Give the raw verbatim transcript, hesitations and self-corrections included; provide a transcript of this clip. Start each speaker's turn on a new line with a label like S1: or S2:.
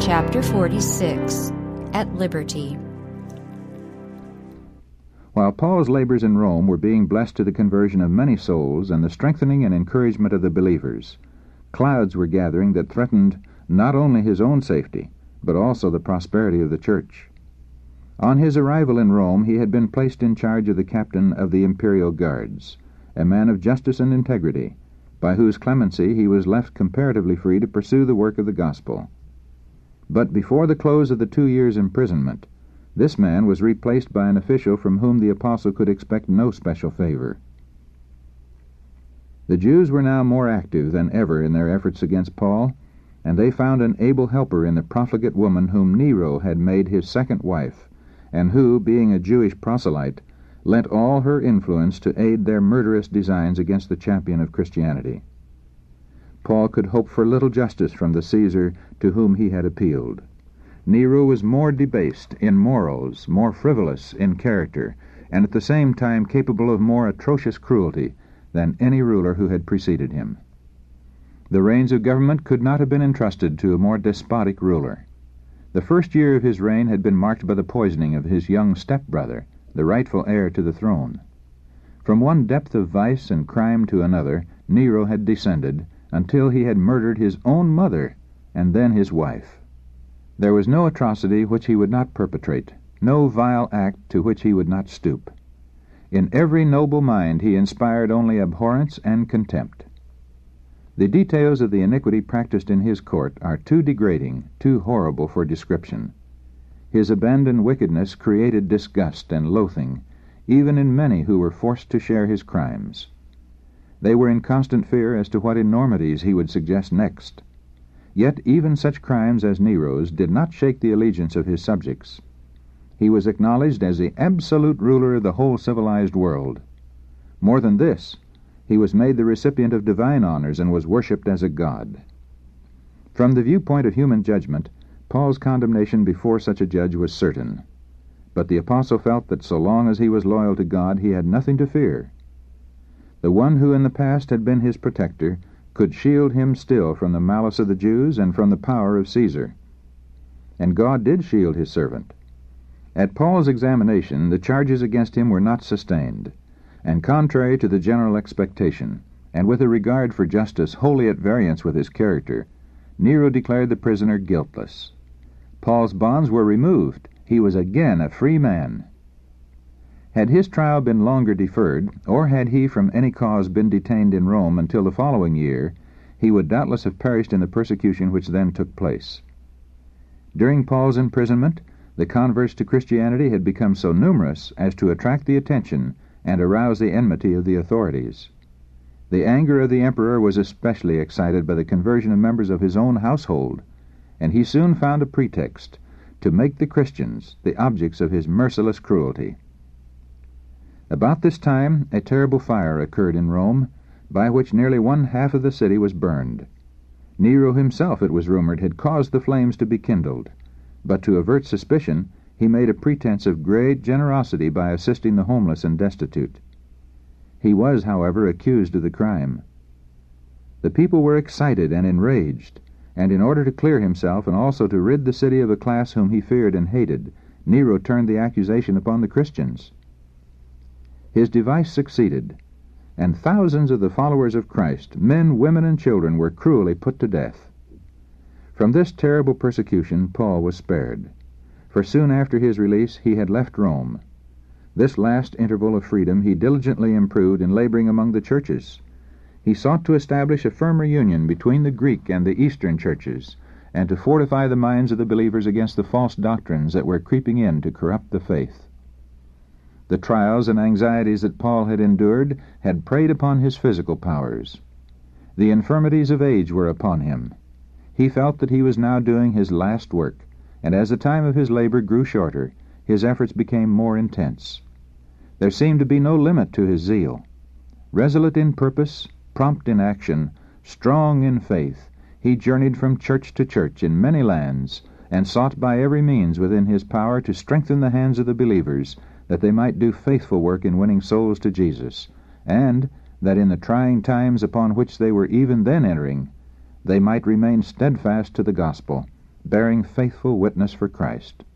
S1: Chapter forty-six. At Liberty.
S2: While Paul's labors in Rome were being blessed to the conversion of many souls and the strengthening and encouragement of the believers, clouds were gathering that threatened not only his own safety, but also the prosperity of the church. On his arrival in Rome, he had been placed in charge of the captain of the imperial guards, a man of justice and integrity, by whose clemency he was left comparatively free to pursue the work of the gospel. But before the close of the two years' imprisonment, this man was replaced by an official from whom the apostle could expect no special favor. The Jews were now more active than ever in their efforts against Paul, and they found an able helper in the profligate woman whom Nero had made his second wife, and who, being a Jewish proselyte, lent all her influence to aid their murderous designs against the champion of Christianity. Paul could hope for little justice from the Caesar to whom he had appealed. Nero was more debased in morals, more frivolous in character, and at the same time capable of more atrocious cruelty than any ruler who had preceded him. The reins of government could not have been entrusted to a more despotic ruler. The first year of his reign had been marked by the poisoning of his young stepbrother, the rightful heir to the throne. From one depth of vice and crime to another, Nero had descended, until he had murdered his own mother, and then his wife. There was no atrocity which he would not perpetrate, no vile act to which he would not stoop. In every noble mind he inspired only abhorrence and contempt. The details of the iniquity practiced in his court are too degrading, too horrible for description. His abandoned wickedness created disgust and loathing, even in many who were forced to share his crimes. They were in constant fear as to what enormities he would suggest next. Yet even such crimes as Nero's did not shake the allegiance of his subjects. He was acknowledged as the absolute ruler of the whole civilized world. More than this, he was made the recipient of divine honors and was worshipped as a god. From the viewpoint of human judgment, Paul's condemnation before such a judge was certain. But the apostle felt that so long as he was loyal to God, he had nothing to fear. The one who in the past had been his protector could shield him still from the malice of the Jews and from the power of Caesar. And God did shield his servant. At Paul's examination, the charges against him were not sustained, and contrary to the general expectation, and with a regard for justice wholly at variance with his character, Nero declared the prisoner guiltless. Paul's bonds were removed. He was again a free man. Had his trial been longer deferred, or had he from any cause been detained in Rome until the following year, he would doubtless have perished in the persecution which then took place. During Paul's imprisonment, the converts to Christianity had become so numerous as to attract the attention and arouse the enmity of the authorities. The anger of the emperor was especially excited by the conversion of members of his own household, and he soon found a pretext to make the Christians the objects of his merciless cruelty. About this time a terrible fire occurred in Rome, by which nearly one half of the city was burned. Nero himself, it was rumored, had caused the flames to be kindled, but to avert suspicion he made a pretense of great generosity by assisting the homeless and destitute. He was, however, accused of the crime. The people were excited and enraged, and in order to clear himself and also to rid the city of a class whom he feared and hated, Nero turned the accusation upon the Christians. His device succeeded, and thousands of the followers of Christ, men, women, and children, were cruelly put to death. From this terrible persecution Paul was spared, for soon after his release he had left Rome. This last interval of freedom he diligently improved in laboring among the churches. He sought to establish a firmer union between the Greek and the Eastern churches, and to fortify the minds of the believers against the false doctrines that were creeping in to corrupt the faith. The trials and anxieties that Paul had endured had preyed upon his physical powers. The infirmities of age were upon him. He felt that he was now doing his last work, and as the time of his labor grew shorter, his efforts became more intense. There seemed to be no limit to his zeal. Resolute in purpose, prompt in action, strong in faith, he journeyed from church to church in many lands, and sought by every means within his power to strengthen the hands of the believers, that they might do faithful work in winning souls to Jesus, and that in the trying times upon which they were even then entering, they might remain steadfast to the gospel, bearing faithful witness for Christ.